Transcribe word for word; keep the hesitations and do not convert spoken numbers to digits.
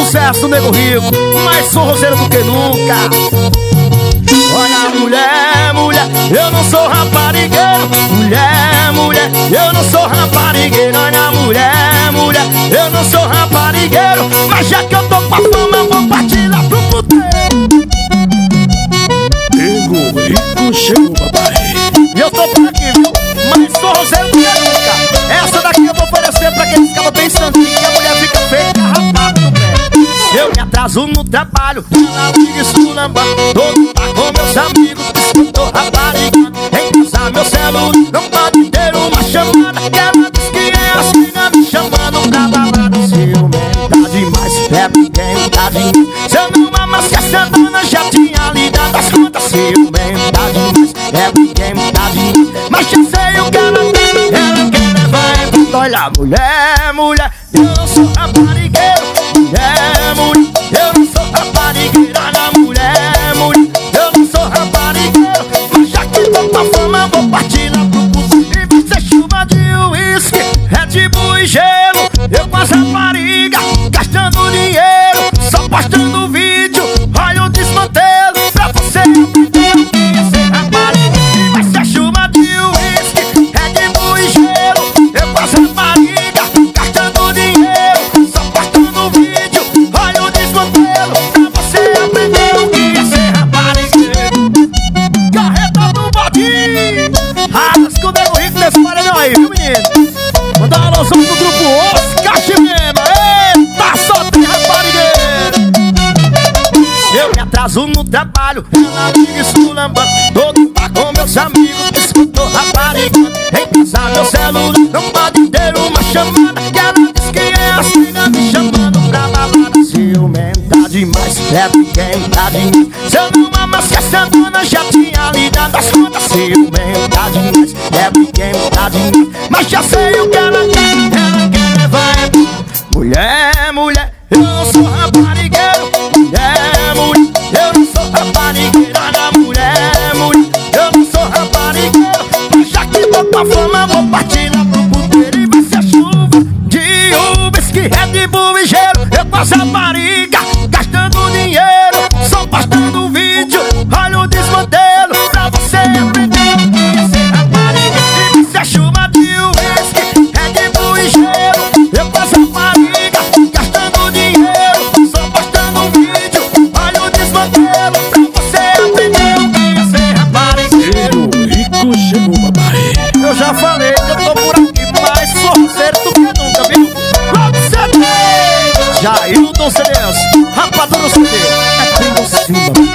sucesso, nego rico, mais forrozeiro do que nunca. Olha, mulher, mulher, eu não sou raparigueiro. Mulher, mulher, eu não sou raparigueiro. Olha, mulher, mulher, eu não sou raparigueiro. Mas já que eu tô com a fama, eu vou partir lá pro puteiro. Nego rico chegou, papai. E eu tô por aqui, viu? Mais forrozeiro do que nunca. Essa daqui eu vou oferecer pra quem ficava pensando que a mulher fica feita rapada no pé. Eu me atraso no trabalho, ela fica esculambando. Todo tá com meus amigos, diz que tô raparigando. Em casa meu celular não pode ter uma chamada, que ela diz que é as minas me chamando pra balada. Ciumenta demais, é porque tá demais. Se eu não amasse essa dona, já tinha lhe dado as contas. Ciumenta demais, é porque tá demais. Mas já sei o que ela quer, ela quer levar em conta. Olha, mulher, mulher, eu não sou raparigueiro. Mulher, mulher, eu não sou raparigueiro. Olha, mulher, mulher, eu não sou raparigueiro. Mas já que tô com a fama, vou partir lá pro puteiro. E vai ser chuva de uísque, Red Bull e gelo. Eu com as raparigas, gastando dinheiro, só postando vídeo, olha o desmantelo. Pra você aprender o que é ser rapariga. E vai ser chuva de uísque, Red Bull e gelo. Eu com as raparigas, gastando dinheiro, só postando vídeo, olha o desmantelo. Pra você aprender o que é ser raparigueiro. Carreta do Bodinho, rasga o nego rico desse paredão aí, viu, menino? Manda uma alusão pro grupo Oscar Chimema. Eita, só tem raparigueiro. Eu me atraso no trabalho, ela fica esculambando. Todo tá com meus amigos, diz que eu tô raparigando. Em casa meu celular não pode ter uma chamada, que ela diz que é as minas me chamando pra balada. Ciumenta demais, é quem tá demais. Se eu não amasse essa dona, já tinha lhe dado as contas. Ciumenta demais, é quem tá demais. Mas já sei o que ela quer, ela quer levar é. Mulher, mulher, eu não sou raparigueiro. Mulher, mulher, eu não sou raparigueiro. Olha, mulher, mulher, eu não sou raparigueiro. Mas já que tô com a fama, vou partir lá pro puteiro. E vai ser chuva de uísque, Red Bull e gelo. Eu com as raparigas, gastando dinheiro, só postando vídeo, olha o desmantelo. Pra você aprender o que é ser rapariga. E vai ser chuva de uísque, Red Bull e gelo. Eu com as raparigas, gastando dinheiro, só postando vídeo, olha o desmantelo. Pra você aprender o que é ser raparigueiro. Nego rico chegou, papai. Eu já falei que eu tô por aqui, mais forrozeiro do que nunca, viu? Logo C D, Jailton C Ds, Rapadura C D, é bem no cima.